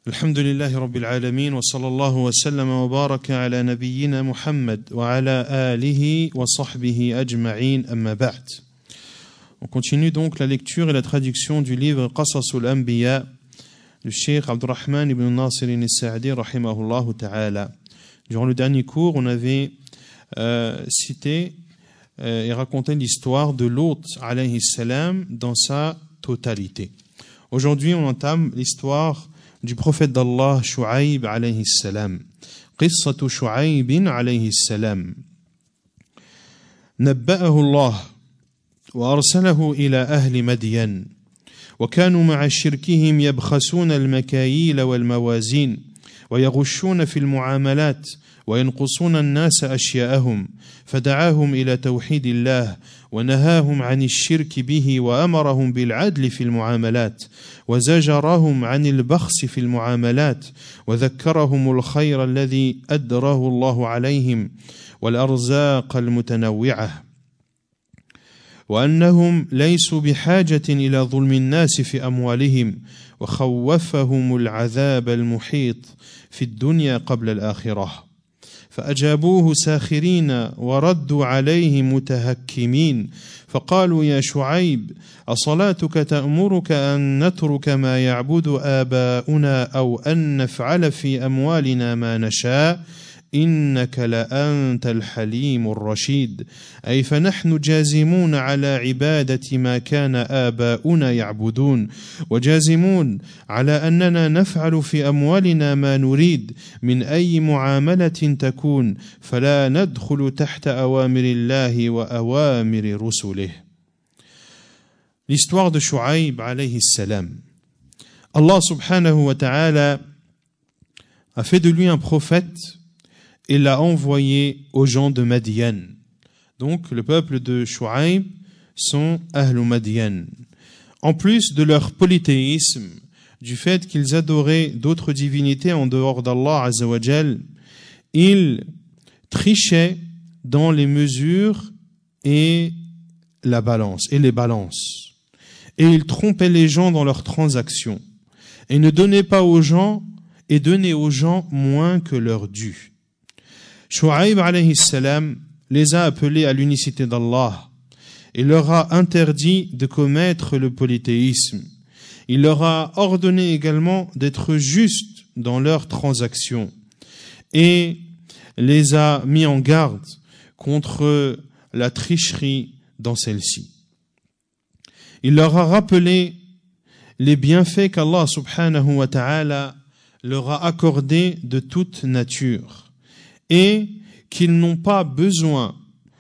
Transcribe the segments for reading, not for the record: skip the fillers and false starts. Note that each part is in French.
Alhamdulillahi Rabbil Alamin wa sallallahu wa sallama wa baraka ala nabiyyina Muhammad wa ala alihi wa sahbihi ajma'in amma ba'd. On continue donc la lecture et la traduction du livre Qasasul Anbiya du Cheikh Abdurrahman ibn Nasir al-Sa'di rahimahullah ta'ala. Durant le dernier cours, on avait cité et raconté l'histoire de Lot alayhi salam dans sa totalité. Aujourd'hui, on entame l'histoire du prophète d'Allah Shu'aib alayhi salam. Qissatu Shu'aib alayhi salam. نبأه الله وأرسله إلى أهل مدين وكانوا مع شركهم يبخسون المكاييل والموازين ويغشون في المعاملات وينقصون الناس أشياءهم فدعاهم إلى توحيد الله ونهاهم عن الشرك به وأمرهم بالعدل في المعاملات وزجرهم عن البخس في المعاملات وذكرهم الخير الذي أدره الله عليهم والأرزاق المتنوعة وأنهم ليسوا بحاجة إلى ظلم الناس في أموالهم وخوفهم العذاب المحيط في الدنيا قبل الآخرة فأجابوه ساخرين وردوا عليه متهكمين فقالوا يا شعيب أصلاتك تأمرك أن نترك ما يعبد آباؤنا أو أن نفعل في أموالنا ما نشاء إنك لأنت الحليم الرشيد أي فنحن جازمون على عبادة ما كان آباؤنا يعبدون وجازمون على أننا نفعل في أموالنا ما نريد من أي معاملة تكون فلا ندخل تحت أوامر الله وأوامر رسله. L'histoire de Shu'aib alayhi salam. Allah subhanahu wa ta'ala a fait de lui un prophète et l'a envoyé aux gens de Madian. Donc, le peuple de Shu'aib sont Ahlu Madian. En plus de leur polythéisme, du fait qu'ils adoraient d'autres divinités en dehors d'Allah Azza wa Jal, ils trichaient dans les mesures et la balance, et les balances. Et ils trompaient les gens dans leurs transactions. Et ne donnaient pas aux gens, et donnaient aux gens moins que leur dû. Shu'aib alayhi salam les a appelés à l'unicité d'Allah et leur a interdit de commettre le polythéisme. Il leur a ordonné également d'être justes dans leurs transactions et les a mis en garde contre la tricherie dans celle-ci. Il leur a rappelé les bienfaits qu'Allah subhanahu wa ta'ala leur a accordés de toute nature et qu'ils n'ont pas besoin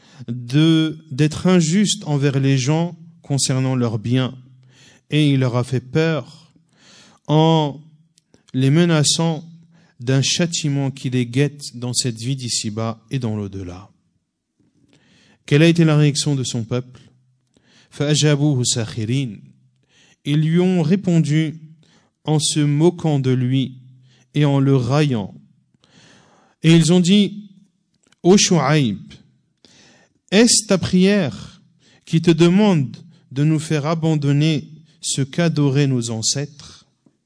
d'être injustes envers les gens concernant leurs biens. Et il leur a fait peur en les menaçant d'un châtiment qui les guette dans cette vie d'ici-bas et dans l'au-delà. Quelle a été la réaction de son peuple? فَأَجَابُوهُ سَاخِرِينَ. Ils lui ont répondu en se moquant de lui et en le raillant. Et ils ont dit, ô Shu'aib, est-ce ta prière qui te demande de nous faire abandonner ce qu'adoraient nos ancêtres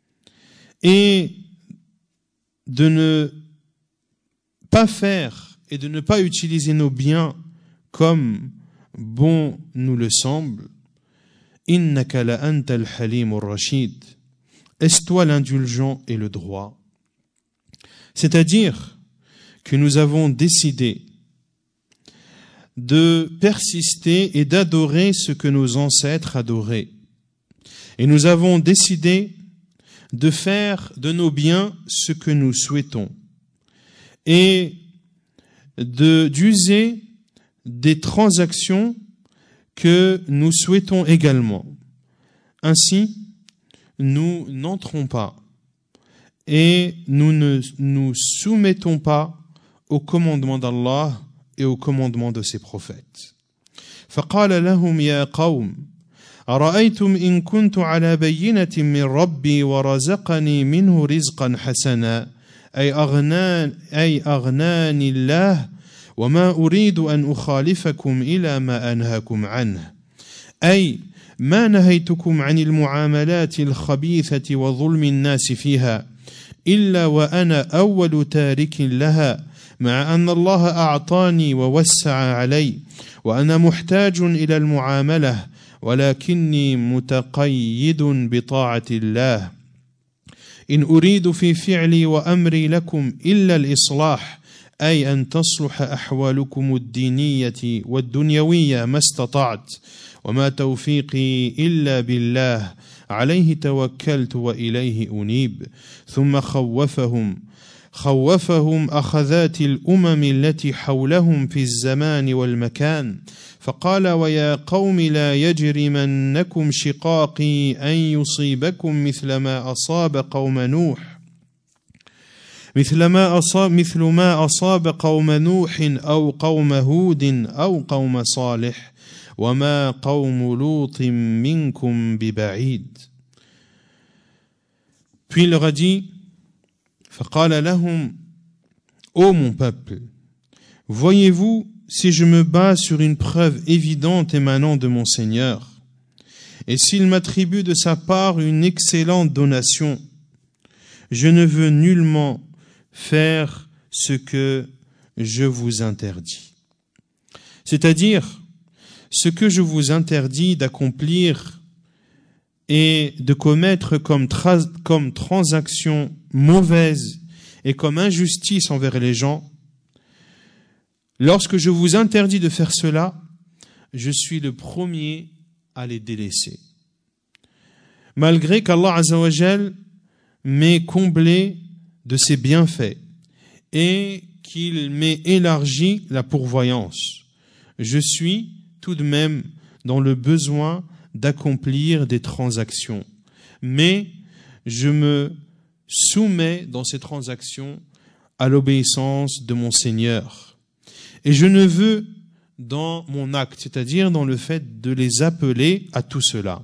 et de ne pas faire et de ne pas utiliser nos biens comme bon nous le semble? Innaka la anta al-halim ar-rashid. Est-ce toi l'indulgent et le droit? C'est-à-dire que nous avons décidé de persister et d'adorer ce que nos ancêtres adoraient. Et nous avons décidé de faire de nos biens ce que nous souhaitons et d'user des transactions que nous souhaitons également. Ainsi, nous n'entrons pas et nous ne nous soumettons pas au commandement d'Allah et au commandement de ses prophètes. فقال لهم يا قوم أرأيتم إن كنت على بينة من ربي ورزقني منه رزقا حسنا أي أغناني الله وما أريد أن أخالفكم إلى ما أنهاكم عنه أي ما نهيتكم عن المعاملات الخبيثة وظلم الناس فيها إلا وأنا أول تارك لها مع أن الله أعطاني ووسع علي وأنا محتاج إلى المعاملة ولكني متقيد بطاعة الله إن أريد في فعلي وأمري لكم إلا الإصلاح أي أن تصلح أحوالكم الدينية والدنيوية ما استطعت وما توفيقي إلا بالله عليه توكلت وإليه أنيب ثم خوفهم أخذات الأمم التي حولهم في الزمان والمكان فقال ويا قوم لا يجرمنكم شقاقي أن يصيبكم مثل ما أصاب قوم نوح مثل ما أصاب قوم نوح أو قوم هود أو قوم صالح وما قوم لوط منكم ببعيد. Puis il leur a dit فقال لهم ô mon peuple, voyez-vous si je me base sur une preuve évidente émanant de mon Seigneur, et s'il m'attribue de sa part une excellente donation, je ne veux nullement faire ce que je vous interdis. C'est-à-dire, ce que je vous interdis d'accomplir et de commettre comme transaction mauvaise et comme injustice envers les gens, lorsque je vous interdis de faire cela, je suis le premier à les délaisser. Malgré qu'Allah Azza wa Jal m'ait comblé de ses bienfaits et qu'il m'ait élargi la pourvoyance, je suis tout de même dans le besoin d'accomplir des transactions. Mais je me soumets dans ces transactions à l'obéissance de mon Seigneur. Et je ne veux dans mon acte, c'est-à-dire dans le fait de les appeler à tout cela.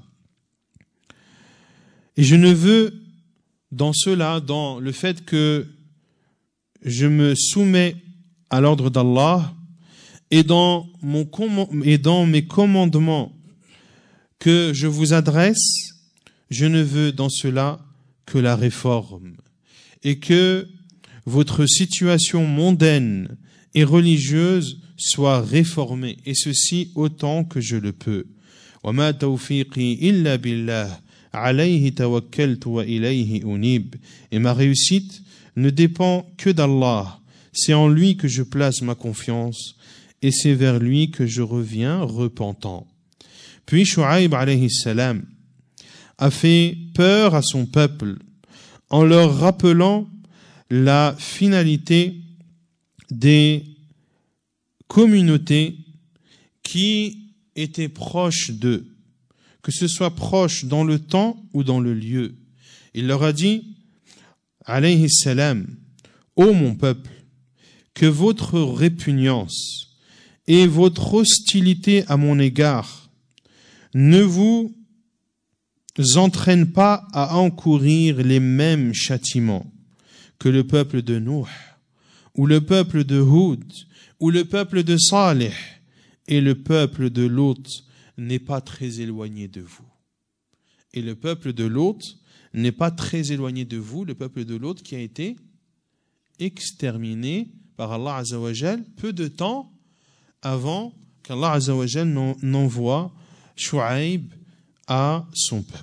Et je ne veux dans cela, dans le fait que je me soumets à l'ordre d'Allah et dans mes commandements que je vous adresse, je ne veux dans cela que la réforme et que votre situation mondaine et religieuse soit réformée, et ceci autant que je le peux. وَمَا تَوْفِيقِي إِلَّا بِاللَّهِ عَلَيْهِ تَوَكَّلْتُ وَإِلَيْهِ أُنِيبُ. Et ma réussite ne dépend que d'Allah. C'est en lui que je place ma confiance et c'est vers lui que je reviens repentant. Puis Shu'aib alayhi salam a fait peur à son peuple en leur rappelant la finalité des communautés qui étaient proches d'eux, que ce soit proche dans le temps ou dans le lieu. Il leur a dit, alayhi salam, ô mon peuple, que votre répugnance et votre hostilité à mon égard ne vous entraînent pas à encourir les mêmes châtiments que le peuple de Nuh, ou le peuple de Hud, ou le peuple de Salih, et le peuple de Lot n'est pas très éloigné de vous. Et le peuple de Lot n'est pas très éloigné de vous, le peuple de Lot qui a été exterminé par Allah Azza wa Jal peu de temps avant qu'Allah Azza wa Jal n'envoie Shu'aib à son peuple.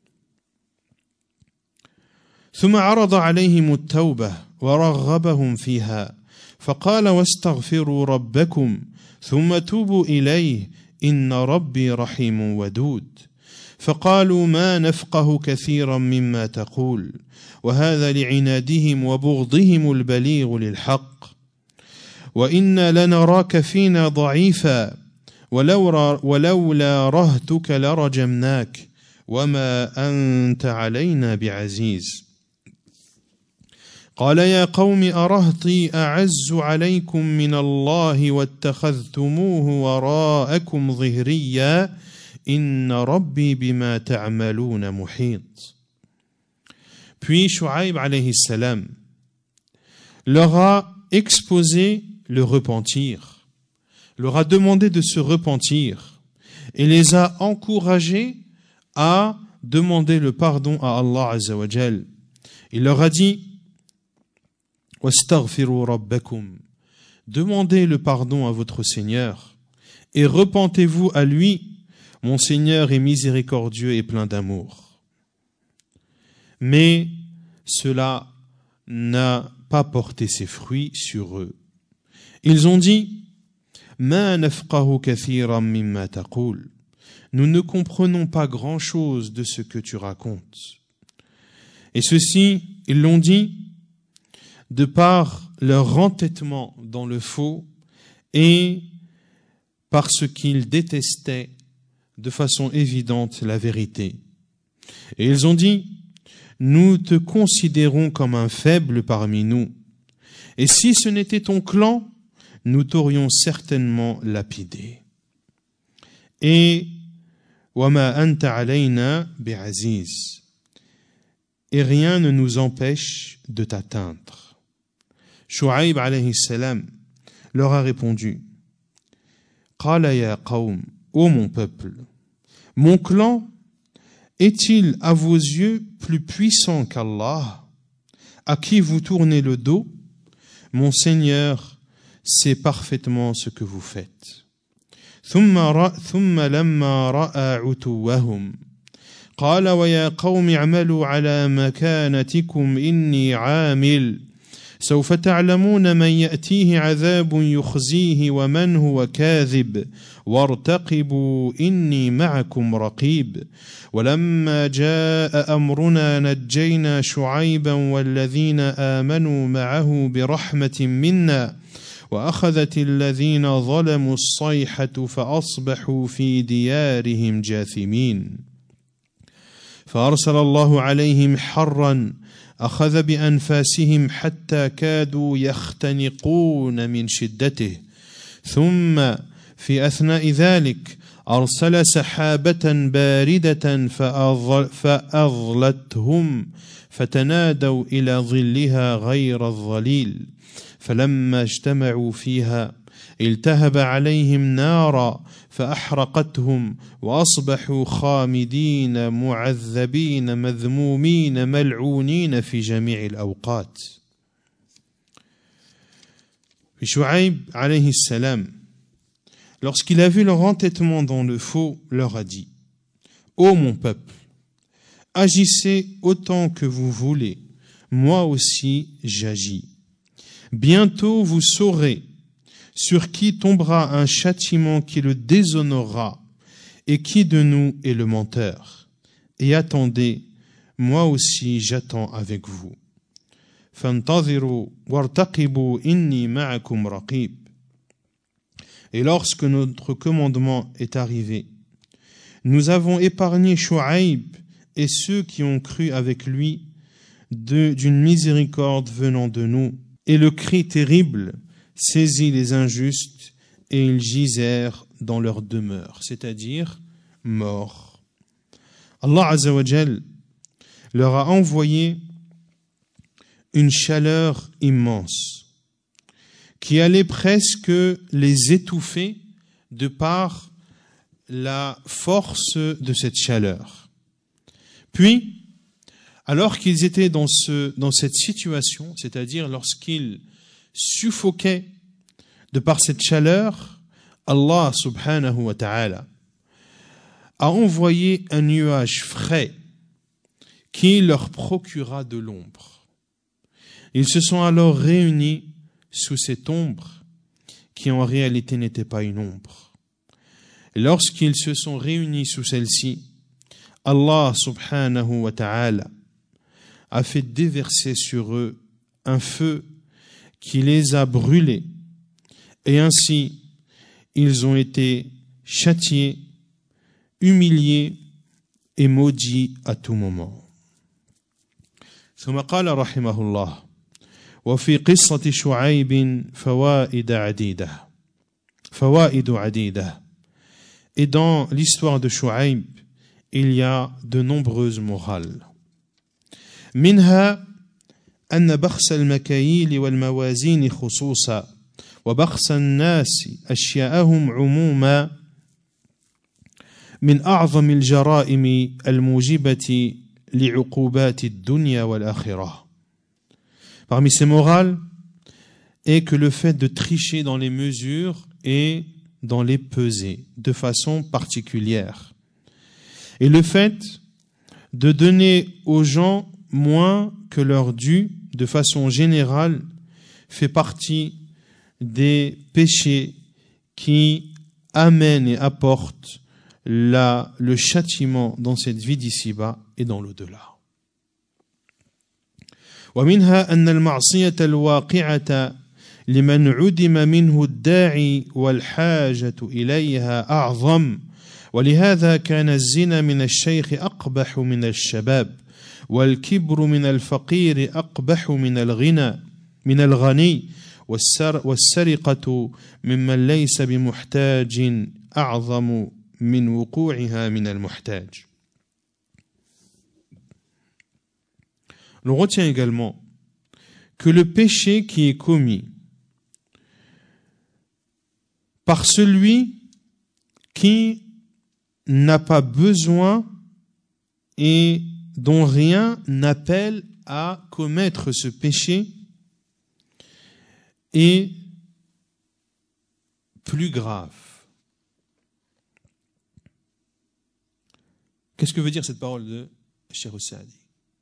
ثم عرض عليهم التوبة ورغبهم فيها فقال واستغفروا ربكم ثم توبوا إليه إن ربي رحيم ودود فقالوا ما نفقه كثيرا مما تقول وهذا لعنادهم وبغضهم البليغ للحق وإنا لنراك فينا ضعيفا ولولا رهتك لرجمناك وما أنت علينا بعزيز قال يا قوم أرهطي أعز عليكم من الله واتخذتموه وراءكم ظهريا إن ربي بما تعملون محيط. Puis Shu'aib alayhi salam leur a exposé le repentir, leur a demandé de se repentir et les a encouragés à demander le pardon à Allah Azza wa Jal. Il leur a dit, wastaghfiru rabbakum. Demandez le pardon à votre Seigneur et repentez-vous à lui. Mon Seigneur est miséricordieux et plein d'amour. Mais cela n'a pas porté ses fruits sur eux. Ils ont dit Ma nafqahu kathiran mimma taqul. Nous ne comprenons pas grand-chose de ce que tu racontes. Et ceci, ils l'ont dit de par leur entêtement dans le faux et parce qu'ils détestaient de façon évidente la vérité. Et ils ont dit Nous te considérons comme un faible parmi nous. Et si ce n'était ton clan, nous t'aurions certainement lapidé. Et وَمَا أَنْتَ عَلَيْنَا بِعَزِيزٍ. Et rien ne nous empêche de t'atteindre. Shu'aib alayhi salam leur a répondu Qala ya qawm, ô mon peuple, mon clan est-il à vos yeux plus puissant qu'Allah, à qui vous tournez le dos? Mon Seigneur sait parfaitement ce que vous faites. ثم لما رأى عتوهم قال ويا قوم اعملوا على مكانتكم إني عامل سوف تعلمون من يأتيه عذاب يخزيه ومن هو كاذب وارتقبوا إني معكم رقيب ولما جاء أمرنا نجينا شعيبا والذين آمنوا معه برحمة منا وأخذت الذين ظلموا الصيحة فأصبحوا في ديارهم جاثمين فأرسل الله عليهم حرا أخذ بأنفاسهم حتى كادوا يختنقون من شدته ثم في أثناء ذلك أرسل سحابة باردة فأظلتهم فتنادوا إلى ظلها غير الظليل فلما اجتمعوا فيها التهب عليهم نارا فأحرقتهم وأصبحوا خامدين معذبين مذمومين ملعونين في جميع الأوقات. Shu'aib alayhi salam, lorsqu'il a vu leur entêtement dans le faux, leur a dit Ô mon peuple, agissez autant que vous voulez, moi aussi j'agis. Bientôt vous saurez sur qui tombera un châtiment qui le déshonorera et qui de nous est le menteur. Et attendez, moi aussi j'attends avec vous. فانتظروا وارتقبوا إني معكم رقيب. Et lorsque notre commandement est arrivé, nous avons épargné Shu'aib et ceux qui ont cru avec lui d'une miséricorde venant de nous. Et le cri terrible saisit les injustes et ils gisèrent dans leur demeure, c'est-à-dire morts. Allah Azza wa Jal leur a envoyé une chaleur immense qui allait presque les étouffer de par la force de cette chaleur. Puis, alors qu'ils étaient dans cette situation, c'est-à-dire lorsqu'ils suffoquaient de par cette chaleur, Allah subhanahu wa ta'ala a envoyé un nuage frais qui leur procura de l'ombre. Ils se sont alors réunis sous cette ombre qui en réalité n'était pas une ombre. Et lorsqu'ils se sont réunis sous celle-ci, Allah subhanahu wa ta'ala a fait déverser sur eux un feu qui les a brûlés. Et ainsi, ils ont été châtiés, humiliés et maudits à tout moment. ثم قال رحمه الله وفي قصة شعيب فوائد عديدة. Et dans l'histoire de Shu'aib, il y a de nombreuses morales. منها أن بخس المكاييل والموازين خصوصا وبخس الناس أشياءهم عموما من أعظم الجرائم الموجبة لعقوبات الدنيا والآخرة. Parmi ces morales, est que le fait de tricher dans les mesures et dans les pesées de façon particulière. Et le fait de donner aux gens moins que leur dû de façon générale fait partie des péchés qui amènent et apportent le châtiment dans cette vie d'ici-bas et dans l'au-delà. ومنها أن المعصية الواقعة لمن عدم منه الداعي والحاجة إليها أعظم ولهذا كان الزنا من الشيخ أقبح من الشباب والكبر من الفقير أقبح من الغني والسرقة ممن ليس بمحتاج أعظم من وقوعها من المحتاج. On retient également que le péché qui est commis par celui qui n'a pas besoin et dont rien n'appelle à commettre ce péché est plus grave. Qu'est-ce que veut dire cette parole de Cheikh Saadi?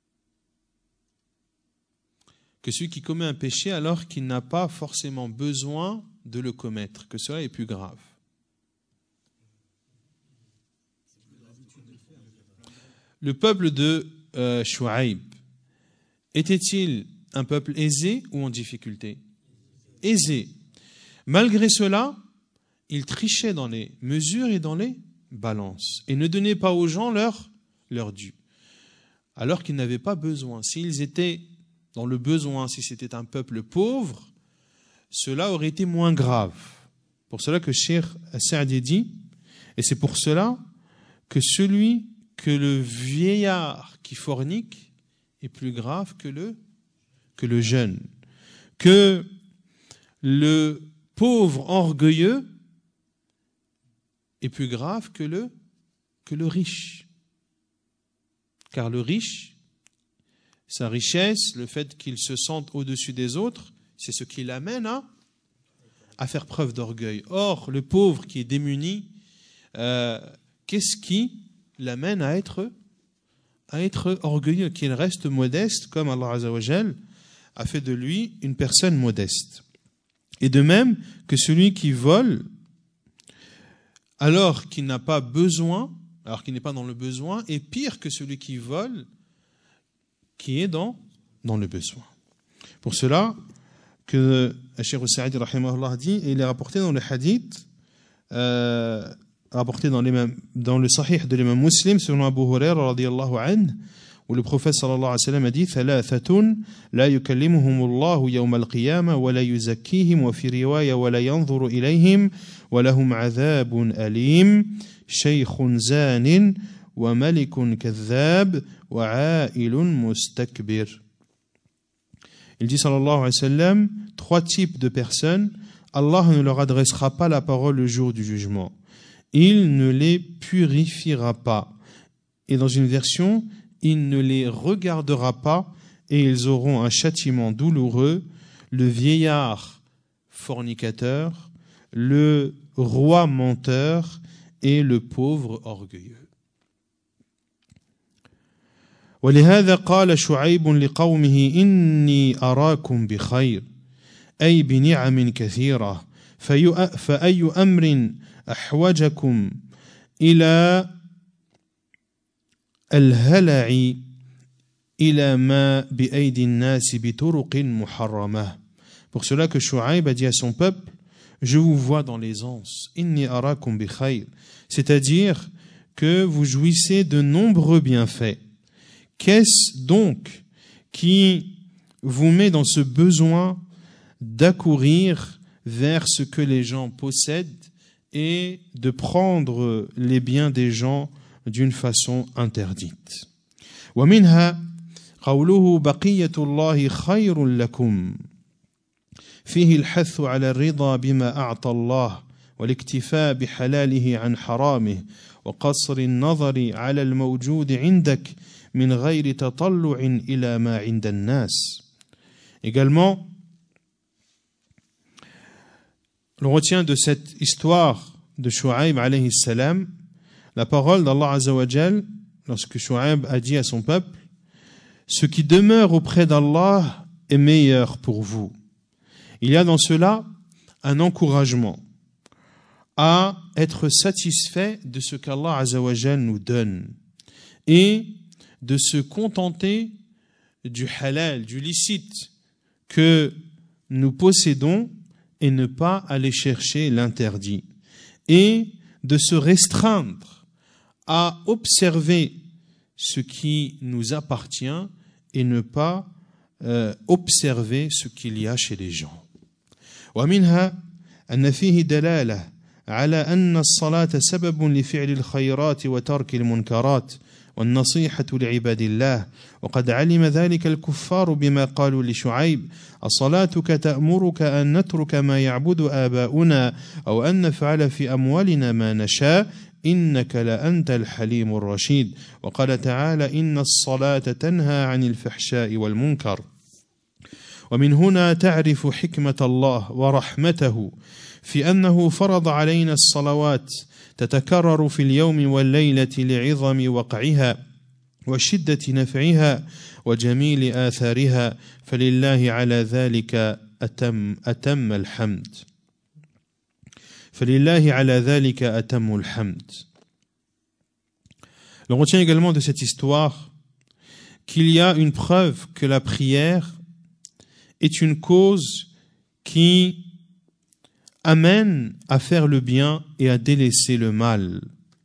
Que celui qui commet un péché alors qu'il n'a pas forcément besoin de le commettre, que cela est plus grave. Le peuple de Shu'aib était-il un peuple aisé ou en difficulté? Aisé. Malgré cela, il trichait dans les mesures et dans les balances et ne donnait pas aux gens leur dû, alors qu'ils n'avaient pas besoin. S'ils étaient dans le besoin, si c'était un peuple pauvre, cela aurait été moins grave. Pour cela que Cheikh Saadi dit, et c'est pour cela que le vieillard qui fornique est plus grave que le jeune, que le pauvre orgueilleux est plus grave que le riche. Car le riche, sa richesse, le fait qu'il se sente au-dessus des autres, c'est ce qui l'amène à faire preuve d'orgueil. Or, le pauvre qui est démuni, qu'est-ce qui l'amène à être orgueilleux, qu'il reste modeste, comme Allah Azza wa Jal a fait de lui une personne modeste. Et de même que celui qui vole, alors qu'il n'a pas besoin, alors qu'il n'est pas dans le besoin, est pire que celui qui vole, qui est dans le besoin. Pour cela que Cheikh Saadi rahimahullah dit, et il est rapporté dans le hadith, rapporté dans le sahih de l'imam Muslim, selon Abu Hurairah radiyallahu anhu, où le prophète sallallahu alayhi wa sallam a dit thalathatun la yukallimuhum Allah yawm al-qiyamah wa la yuzakkihim wa fi riwaya wa la yanzuru ilayhim wa lahum adhabun alim shaykhun zanin wa malikun kadhab wa a'ilun mustakbir. Il dit sallallahu alayhi wa sallam, 3 types de personnes, Allah ne leur adressera pas la parole le jour du jugement. Il ne les purifiera pas. Et dans une version, il ne les regardera pas et ils auront un châtiment douloureux, le vieillard fornicateur, le roi menteur et le pauvre orgueilleux. ولهذا قال شعيب لقومه إني أراكم بخير أي بنعم كثيرة فأي أمر أحوجكم إلى الهلع إلى ما بأيدي الناس بطرق محرمة. Pour cela que Shu'aib a dit à son peuple, je vous vois dans l'aisance, inni arakum bi khayr, c'est-à-dire que vous jouissez de nombreux bienfaits. Qu'est-ce donc qui vous met dans ce besoin d'accourir vers ce que les gens possèdent et de prendre les biens des gens d'une façon interdite? ومنها قوله بقية الله خير لكم فيه الحث على الرضا بما أعطى الله والاكتفاء بحلاله عن حرامه وقصر النظر على الموجود عندك من غير تطلع إلى ما عند الناس. Également, l'on retient de cette histoire de Shu'aib alayhi salam la parole d'Allah Azza wa Jal lorsque Shu'aib a dit à son peuple: ce qui demeure auprès d'Allah est meilleur pour vous. Il y a dans cela un encouragement à être satisfait de ce qu'Allah Azza wa Jal nous donne et de se contenter du halal, du licite que nous possédons et ne pas aller chercher l'interdit, et de se restreindre à observer ce qui nous appartient et ne pas observer ce qu'il y a chez les gens. ومنها أن فيه دلالة على أن الصلاة سبب لفعل الخيرات وترك المنكرات والنصيحة لعباد الله، وقد علم ذلك الكفار بما قالوا لشعيب: أصلاتك تأمرك أن نترك ما يعبد آباؤنا أو أن نفعل في أموالنا ما نشاء إنك لأنت الحليم الرشيد. وقال تعالى: إن الصلاة تنهى عن الفحشاء والمنكر. ومن هنا تعرف حكمة الله ورحمته في أنه فرض علينا الصلوات تتكرر في اليوم والليلة لعظم وقعها وشدة نفعها وجميل آثارها، فلله على ذلك أتم الحمد. فلله على ذلك أتم الحمد. On retient également de cette histoire qu'il y a une preuve que la prière est une cause qui amène à faire le bien et à délaisser le mal.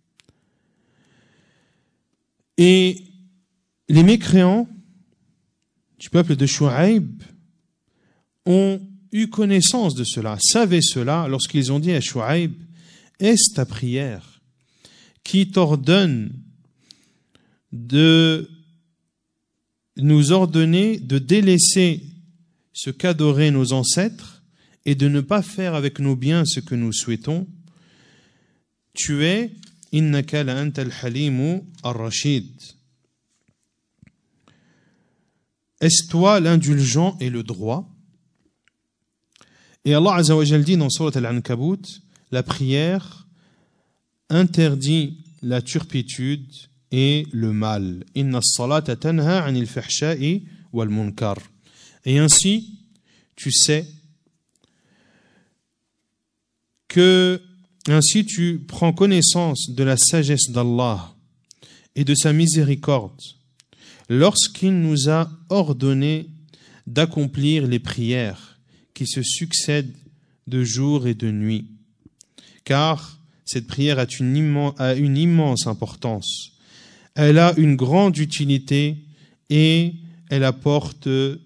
Et les mécréants du peuple de Shu'aib ont eu connaissance de cela, savaient cela lorsqu'ils ont dit à Shu'aib: est-ce ta prière qui t'ordonne de nous ordonner de délaisser ce qu'adoraient nos ancêtres et de ne pas faire avec nos biens ce que nous souhaitons? Tu es innaka la anta al-halimu ar-rashid. Est-ce toi l'indulgent et le droit? Et Allah Azza wa Jal dit dans Surat Al-Ankabut: la prière interdit la turpitude et le mal. Inna as-salata tanha 'anil fahsha'i wal munkar. Et ainsi, tu sais que ainsi tu prends connaissance de la sagesse d'Allah et de sa miséricorde lorsqu'il nous a ordonné d'accomplir les prières qui se succèdent de jour et de nuit, car cette prière a une immense importance, elle a une grande utilité et elle apporte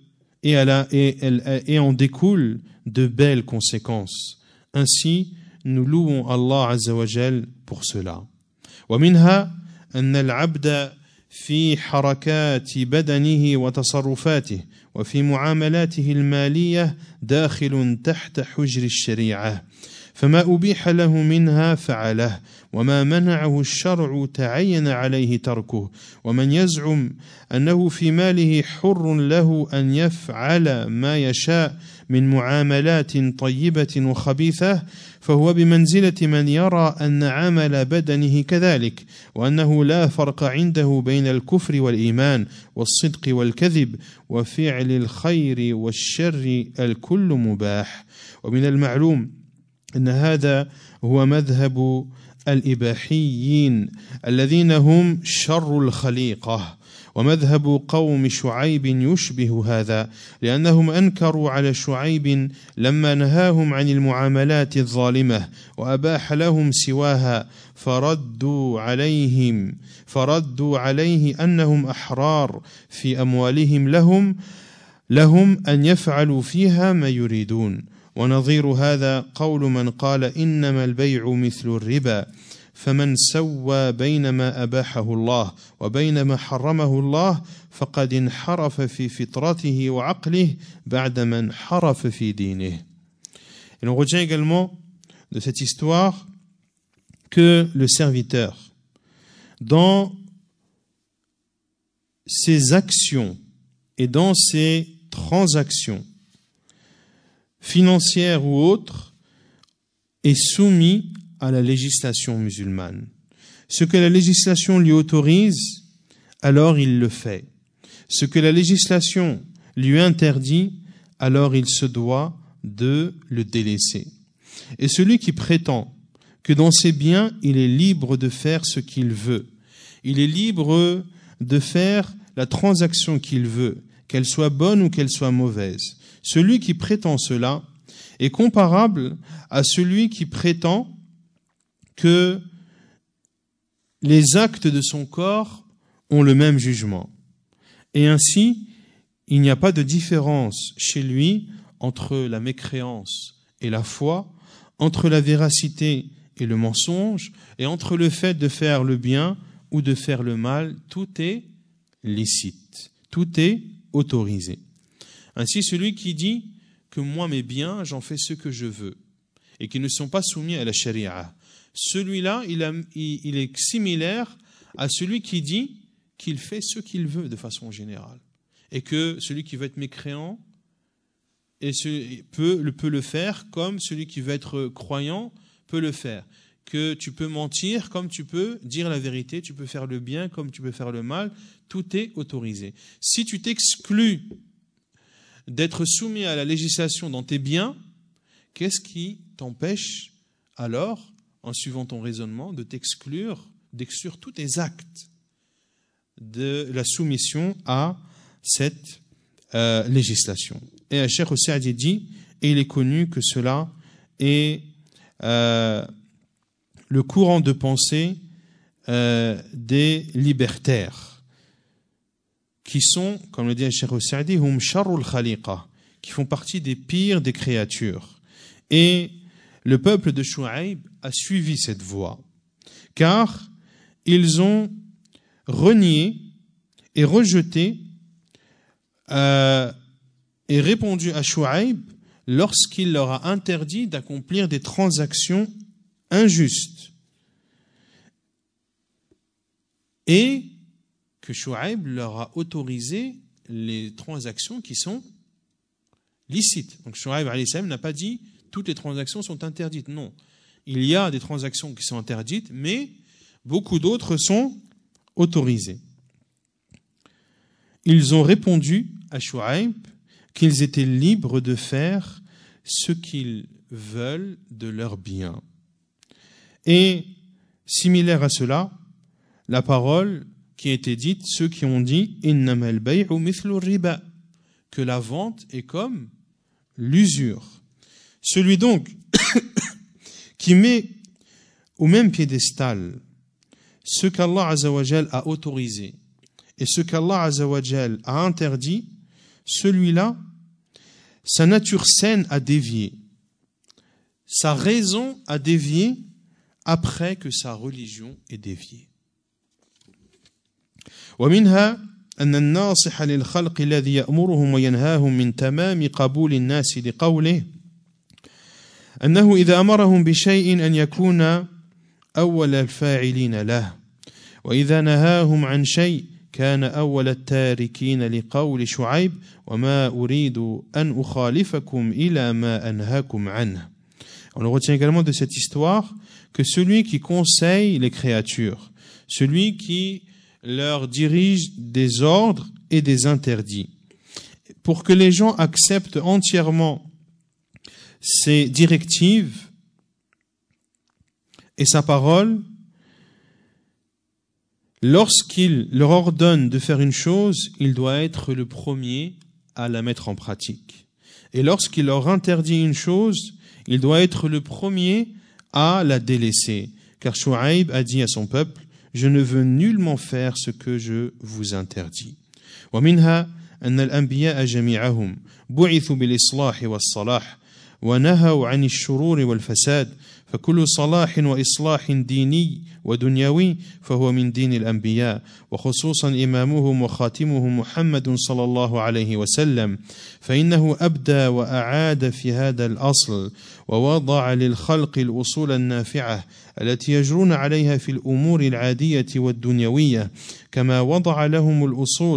et en découle de belles conséquences. Ainsi, nous louons Allah Azza wa Jal pour cela. ومنها أن العبد في حركات بدنه وتصرفاته وفي معاملاته المالية داخل تحت حجر الشريعة، فما أبيح له منها فعله، وما منعه الشرع تعين عليه تركه. ومن يزعم أنه في ماله حر له أن يفعل ما يشاء من معاملات طيبة وخبيثة فهو بمنزلة من يرى أن عمل بدنه كذلك، وأنه لا فرق عنده بين الكفر والإيمان والصدق والكذب وفعل الخير والشر الكل مباح. ومن المعلوم أن هذا هو مذهب الإباحيين الذين هم شر الخليقة، ومذهب قوم شعيب يشبه هذا، لأنهم أنكروا على شعيب لما نهاهم عن المعاملات الظالمة وأباح لهم سواها، فردوا عليه أنهم أحرار في أموالهم لهم أن يفعلوا فيها ما يريدون. ونظير هذا قول من قال إنما البيع مثل الربا، فمن سوى بين ما أباحه الله وبين ما حرمه الله فقد انحرف في فطرته وعقله بعد ما انحرف في دينه. Et l'on retient également de cette histoire que le serviteur, dans ses actions et dans ses transactions financières ou autres, est soumis à la législation musulmane. Ce que la législation lui autorise, alors il le fait. Ce que la législation lui interdit, alors il se doit de le délaisser. Et celui qui prétend que dans ses biens, il est libre de faire ce qu'il veut, il est libre de faire la transaction qu'il veut, qu'elle soit bonne ou qu'elle soit mauvaise, celui qui prétend cela est comparable à celui qui prétend que les actes de son corps ont le même jugement. Et ainsi, il n'y a pas de différence chez lui entre la mécréance et la foi, entre la véracité et le mensonge, et entre le fait de faire le bien ou de faire le mal. Tout est licite, tout est autorisé. Ainsi, celui qui dit que moi, mes biens, j'en fais ce que je veux, et qui ne sont pas soumis à la charia, celui-là, il est similaire à celui qui dit qu'il fait ce qu'il veut de façon générale, et que celui qui veut être mécréant peut le faire comme celui qui veut être croyant peut le faire, que tu peux mentir comme tu peux dire la vérité, tu peux faire le bien comme tu peux faire le mal, tout est autorisé. Si tu t'exclus d'être soumis à la législation dans tes biens, qu'est-ce qui t'empêche alors, en suivant ton raisonnement, d'exclure tous tes actes de la soumission à cette législation? Et Cheikh Saadi dit, et il est connu que cela est le courant de pensée des libertaires, qui sont, comme le dit Cheikh Saadi, hum sharrul khaliqa, qui font partie des pires des créatures. Et le peuple de Shu'aib a suivi cette voie, car ils ont renié et rejeté et répondu à Shu'aib lorsqu'il leur a interdit d'accomplir des transactions injustes, et que Shu'aib leur a autorisé les transactions qui sont licites. Donc Shu'aib alayhi salam n'a pas dit toutes les transactions sont interdites. Non, il y a des transactions qui sont interdites, mais beaucoup d'autres sont autorisées. Ils ont répondu à Shu'aib qu'ils étaient libres de faire ce qu'ils veulent de leurs biens. Et similaire à cela, la parole qui a été dite, ceux qui ont dit innamal bay'u mithlu riba, que la vente est comme l'usure. Celui donc qui met au même piédestal ce qu'Allah Azza wa Jal a autorisé et ce qu'Allah Azza wa Jal a interdit, celui-là, sa nature saine a dévié, sa raison a dévié après que sa religion ait dévié. ومنها أن الناصح للخلق الذي يأمرهم وينهاهم من تمام قبول الناس لقوله أنه إذا أمرهم بشيء أن يكون أول الفاعلين له وإذا نهاهم عن شيء كان أول التاركين لقول شعيب وما أريد أن أخالفكم إلى ما أنهاكم عنه. On le retient également de cette histoire que celui qui conseille les créatures, celui qui leur dirige des ordres et des interdits, pour que les gens acceptent entièrement ses directives et sa parole, lorsqu'il leur ordonne de faire une chose, il doit être le premier à la mettre en pratique. Et lorsqu'il leur interdit une chose, il doit être le premier à la délaisser. Car Shu'aib a dit à son peuple, je ne veux nullement faire ce que je vous interdis. ومنها أن الأنبياء جميعهم بعثوا بالإصلاح والصلاح ونهوا عن الشرور والفساد فكل صلاح وإصلاح ديني ودنيوي فهو من دين الأنبياء وخصوصا إمامهم وخاتمهم محمد صلى الله عليه وسلم فإنه أبدى وأعاد في هذا الأصل ووضع للخلق الأصول النافعة التي يجرون عليها في الأمور العادية والدنيوية كما وضع لهم الأصول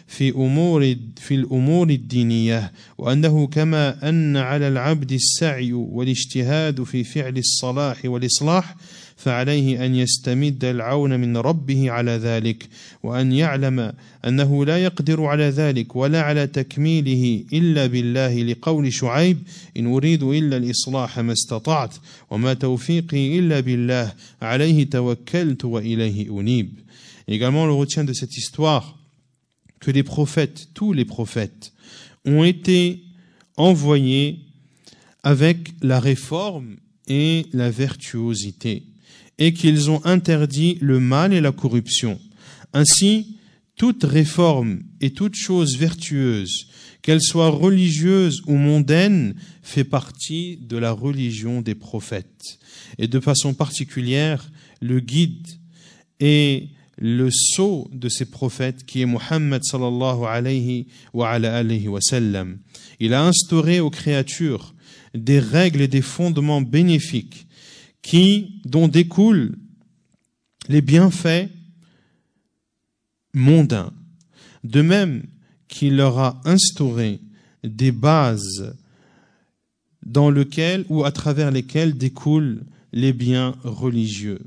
في الأمور الدينية وأنه كما أن على العبد السعي والاجتهاد في فعل الصلاح والإصلاح فعليه أن يستمد العون من ربه على ذلك وأن يعلم أنه لا يقدر على ذلك ولا على تكميله إلا بالله لقول شعيب إن أريد إلا الإصلاح ما استطعت وما توفيقي إلا بالله عليه توكلت وإليه أنيب. Également, on retient de cette histoire que les prophètes, tous les prophètes, ont été envoyés avec la réforme et la vertuosité, et qu'ils ont interdit le mal et la corruption. Ainsi, toute réforme et toute chose vertueuse, qu'elle soit religieuse ou mondaine, fait partie de la religion des prophètes. Et de façon particulière, le guide et le sceau de ces prophètes qui est Muhammad sallallahu alayhi wa sallam. Il a instauré aux créatures des règles et des fondements bénéfiques dont découlent les bienfaits mondains. De même qu'il leur a instauré des bases dans lesquelles ou à travers lesquelles découlent les biens religieux.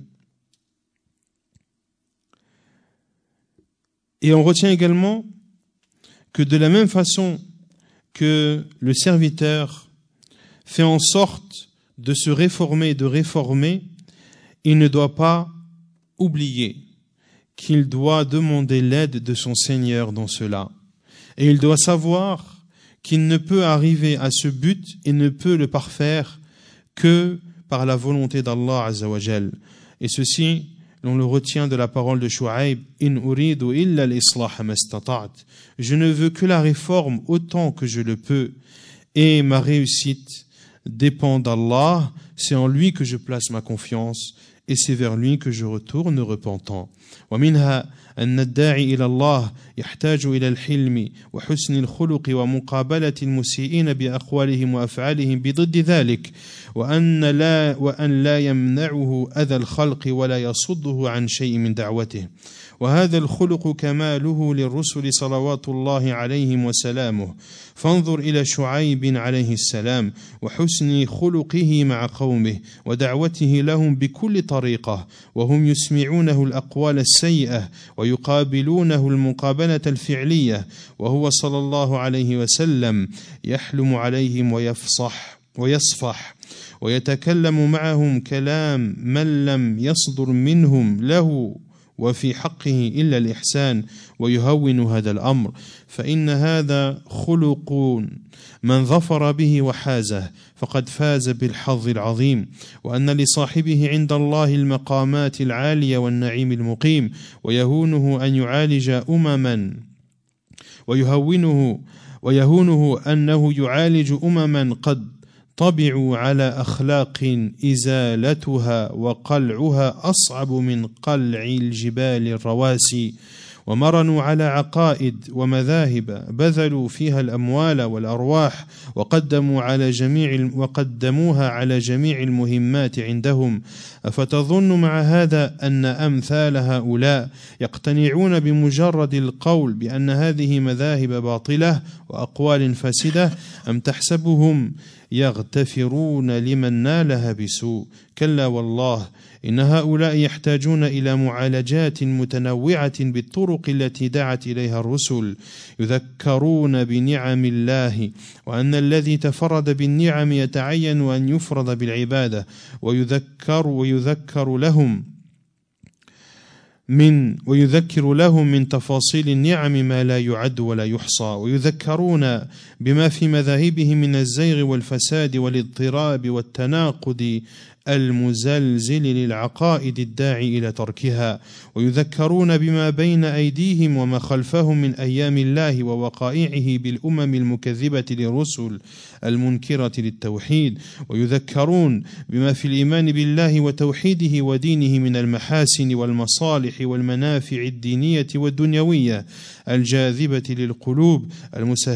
Et on retient également que de la même façon que le serviteur fait en sorte de se réformer et de réformer, il ne doit pas oublier qu'il doit demander l'aide de son Seigneur dans cela. Et il doit savoir qu'il ne peut arriver à ce but et ne peut le parfaire que par la volonté d'Allah Azza wa Jal. Et ceci, on le retient de la parole de Shu'aib, In uridu illa al-islah mastata'at. Je ne veux que la réforme autant que je le peux, et ma réussite dépend d'Allah, c'est en lui que je place ma confiance, et c'est vers lui que je retourne repentant. ومنها أن الداعي إلى الله يحتاج إلى الحلم وحسن الخلق ومقابلة المسيئين بأقوالهم وأفعالهم بضد ذلك وأن لا يمنعه أذى الخلق ولا يصده عن شيء من دعوته وهذا الخلق كماله للرسل صلوات الله عليهم وسلامه فانظر إلى شعيب عليه السلام وحسن خلقه مع قومه ودعوته لهم بكل طريقة وهم يسمعونه الأقوال السيئة ويقابلونه المقابلة الفعلية وهو صلى الله عليه وسلم يحلم عليهم ويصفح ويتكلم معهم كلام من لم يصدر منهم له وفي حقه إلا الإحسان ويهون هذا الأمر فإن هذا خلق من ظفر به وحازه فقد فاز بالحظ العظيم وأن لصاحبه عند الله المقامات العالية والنعيم المقيم ويهونه أن يعالج أمما ويهونه أنه يعالج أمما قد طبعوا على أخلاق إزالتها وقلعها أصعب من قلع الجبال الرواسي ومرنوا على عقائد ومذاهب بذلوا فيها الأموال والأرواح وقدموها على جميع المهمات عندهم أفتظن مع هذا أن أمثال هؤلاء يقتنعون بمجرد القول بأن هذه مذاهب باطلة وأقوال فاسدة أم تحسبهم يغتفرون لمن نالها بسوء كلا والله إن هؤلاء يحتاجون إلى معالجات متنوعة بالطرق التي دعت إليها الرسل يذكرون بنعم الله وأن الذي تفرد بالنعم يتعين أن يفرد بالعبادة ويذكر لهم من تفاصيل النعم ما لا يعد ولا يحصى ويذكرون بما في مذاهبهم من الزيغ والفساد والاضطراب والتناقض المزلزل للعقائد الداعي إلى تركها ويذكرون بما بين أيديهم وما خلفهم من أيام الله ووقائعه بالأمم المكذبة للرسل المنكرة للتوحيد ويذكرون بما في الإيمان بالله وتوحيده ودينه من المحاسن والمصالح والمنافع الدينية والدنيوية الجاذبة للقلوب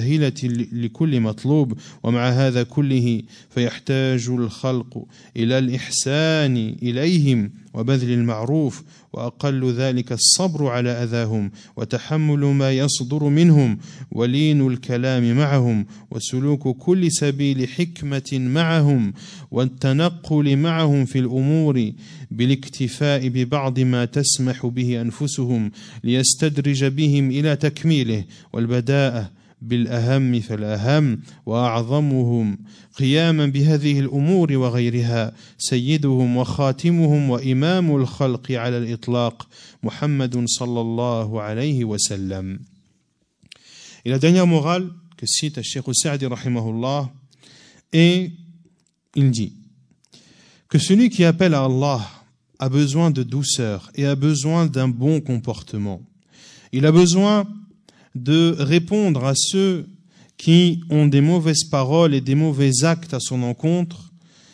المسهلة لكل مطلوب ومع هذا كله فيحتاج الخلق إلى الإحسان إليهم وبذل المعروف وأقل ذلك الصبر على أذاهم وتحمل ما يصدر منهم ولين الكلام معهم وسلوك كل سبيل حكمة معهم والتنقل معهم في الأمور بالاكتفاء ببعض ما تسمح به أنفسهم ليستدرج بهم إلى تكميله والبداءة بالأهم فالأهم وأعظمهم قياما بهذه الأمور وغيرها سيدهم وخاتمهم وإمام الخلق على الإطلاق محمد صلى الله عليه وسلم. Et la dernière morale que cite Cheikh Sa'di rahimahullah, et il dit que celui qui appelle à Allah a besoin de douceur et a besoin d'un bon comportement. Il a besoin de répondre à ceux qui ont des mauvaises paroles et des mauvais actes à son encontre.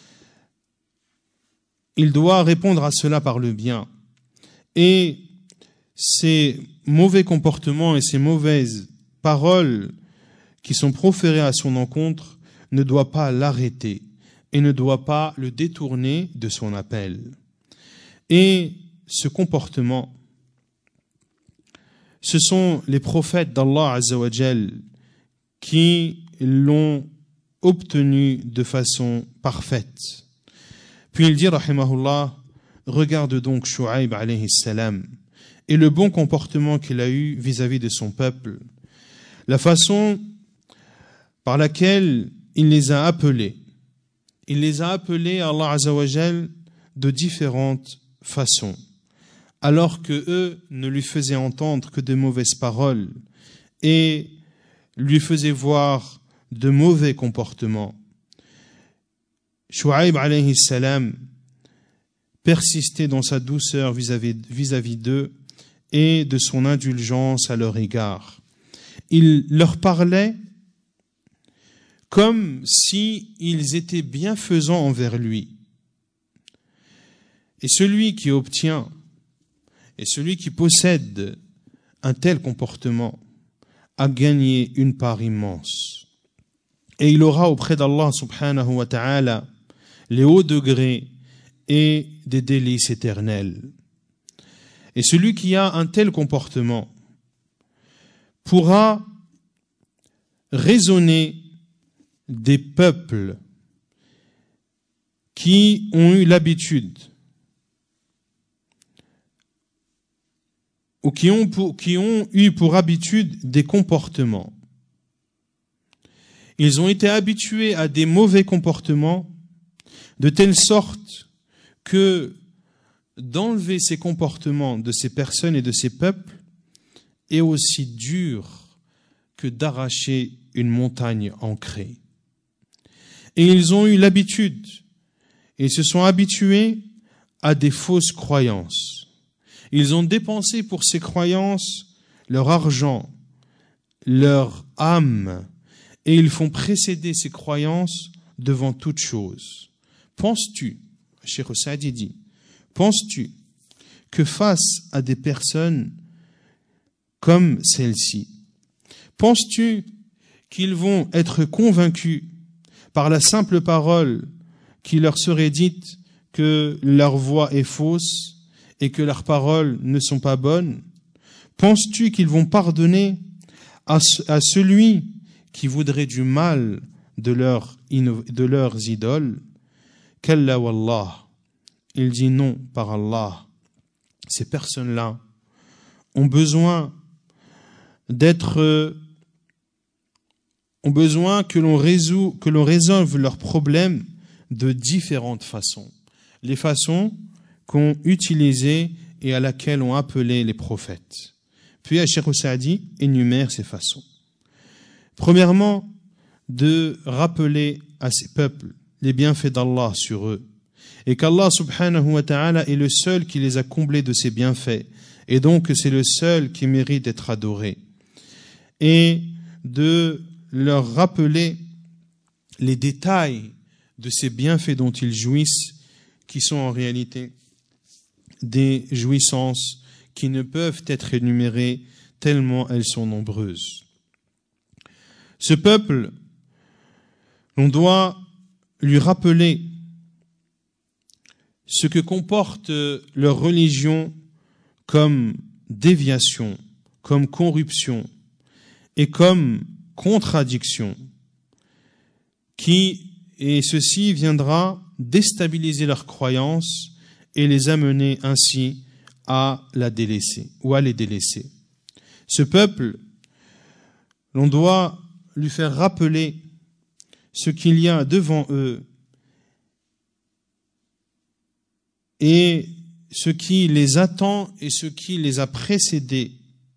Il doit répondre à cela par le bien. Et ces mauvais comportements et ces mauvaises paroles qui sont proférées à son encontre ne doit pas l'arrêter et ne doit pas le détourner de son appel. Et ce comportement, ce sont les prophètes d'Allah Azza wa Jal qui l'ont obtenu de façon parfaite. Puis il dit, rahimahullah, regarde donc Shu'aib alayhi salam et le bon comportement qu'il a eu vis-à-vis de son peuple, la façon par laquelle il les a appelés. Il les a appelés à Allah Azza wa Jal de différentes façons, alors que eux ne lui faisaient entendre que de mauvaises paroles et lui faisaient voir de mauvais comportements. Shu'aib alayhi salam persistait dans sa douceur vis-à-vis d'eux et de son indulgence à leur égard. Il leur parlait comme s'ils étaient bienfaisants envers lui. Et celui qui obtient et celui qui possède un tel comportement a gagné une part immense. Et il aura auprès d'Allah subhanahu wa ta'ala les hauts degrés et des délices éternels. Et celui qui a un tel comportement pourra raisonner des peuples qui ont eu l'habitude ou qui ont eu pour habitude des comportements. Ils ont été habitués à des mauvais comportements de telle sorte que d'enlever ces comportements de ces personnes et de ces peuples est aussi dur que d'arracher une montagne ancrée. Et ils ont eu l'habitude, ils se sont habitués à des fausses croyances. Ils ont dépensé pour ces croyances leur argent, leur âme, et ils font précéder ces croyances devant toute chose. Penses-tu, Cheikh Sa'di dit, penses-tu que face à des personnes comme celle-ci, penses-tu qu'ils vont être convaincus par la simple parole qui leur serait dite que leur voix est fausse et que leurs paroles ne sont pas bonnes? Penses-tu qu'ils vont pardonner à celui qui voudrait du mal de leurs idoles? Kalla wallah. Il dit non par Allah. Ces personnes-là ont besoin que l'on résolve leurs problèmes de différentes façons. Les façons qu'ont utilisées et à laquelle ont appelé les prophètes. Puis Cheikh Sa'di énumère ces façons. Premièrement, de rappeler à ces peuples les bienfaits d'Allah sur eux et qu'Allah subhanahu wa ta'ala est le seul qui les a comblés de ses bienfaits et donc c'est le seul qui mérite d'être adoré, et de leur rappeler les détails de ces bienfaits dont ils jouissent, qui sont en réalité des jouissances qui ne peuvent être énumérées tellement elles sont nombreuses. Ce peuple, on doit lui rappeler ce que comporte leur religion comme déviation, comme corruption et comme contradiction, et ceci viendra déstabiliser leurs croyances et les amener ainsi à la délaisser ou à les délaisser. Ce peuple, l'on doit lui faire rappeler ce qu'il y a devant eux et ce qui les attend et ce qui les a précédés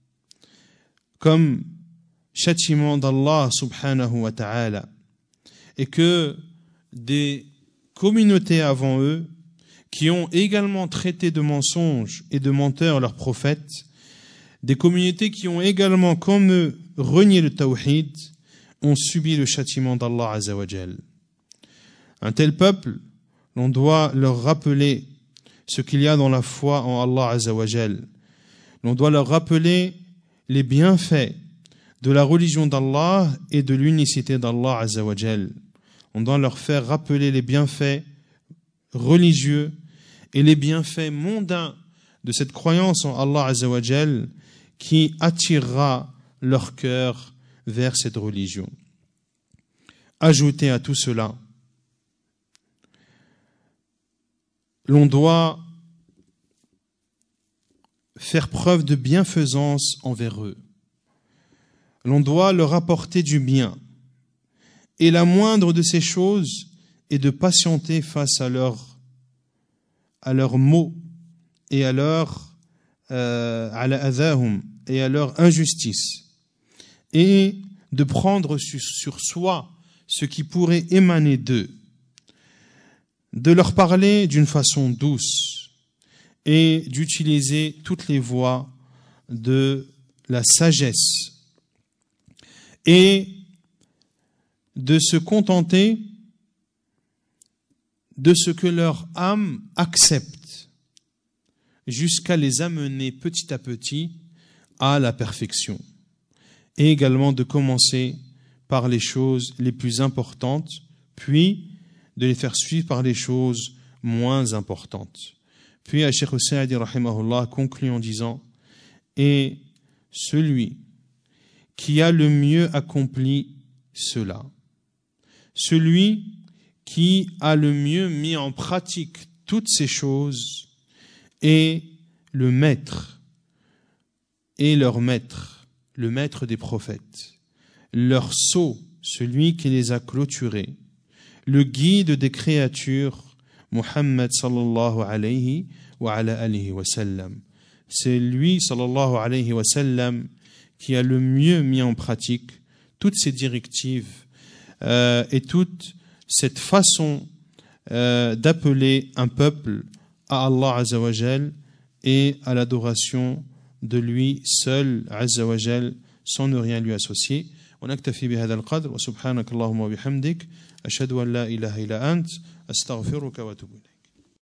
comme châtiment d'Allah subhanahu wa ta'ala, et que des communautés avant eux qui ont également traité de mensonges et de menteurs leurs prophètes, des communautés qui ont également comme eux renié le tawhid, ont subi le châtiment d'Allah azza wa jal. Un tel peuple, l'on doit leur rappeler ce qu'il y a dans la foi en Allah azza wa jal. L'on doit leur rappeler les bienfaits de la religion d'Allah et de l'unicité d'Allah azza wa jal. On doit leur faire rappeler les bienfaits religieux et les bienfaits mondains de cette croyance en Allah azza wa jal qui attirera leur cœur vers cette religion. Ajouté à tout cela, l'on doit faire preuve de bienfaisance envers eux. L'on doit leur apporter du bien. Et la moindre de ces choses est de patienter face à leurs maux et à leur et à leur injustice, et de prendre sur soi ce qui pourrait émaner d'eux, de leur parler d'une façon douce et d'utiliser toutes les voies de la sagesse et de se contenter de ce que leur âme accepte jusqu'à les amener petit à petit à la perfection, et également de commencer par les choses les plus importantes, puis de les faire suivre par les choses moins importantes. Puis Cheikh Saadi rahimahullah conclut en disant: et celui qui a le mieux accompli cela, celui qui a le mieux mis en pratique toutes ces choses est le maître et leur maître, le maître des prophètes, leur sceau, celui qui les a clôturés, le guide des créatures, Muhammad sallallahu alayhi wa ala alihi wa sallam. C'est lui sallallahu alayhi wa sallam qui a le mieux mis en pratique toutes ces directives et toute cette façon d'appeler un peuple à Allah azza wa jal et à l'adoration de lui seul azza wa jal sans ne rien lui associer. ونكتفي بهذا القدر وسبحانك اللهم وبحمدك أشهد أن لا إله إلا أنت أستغفرك وأتوب إليك.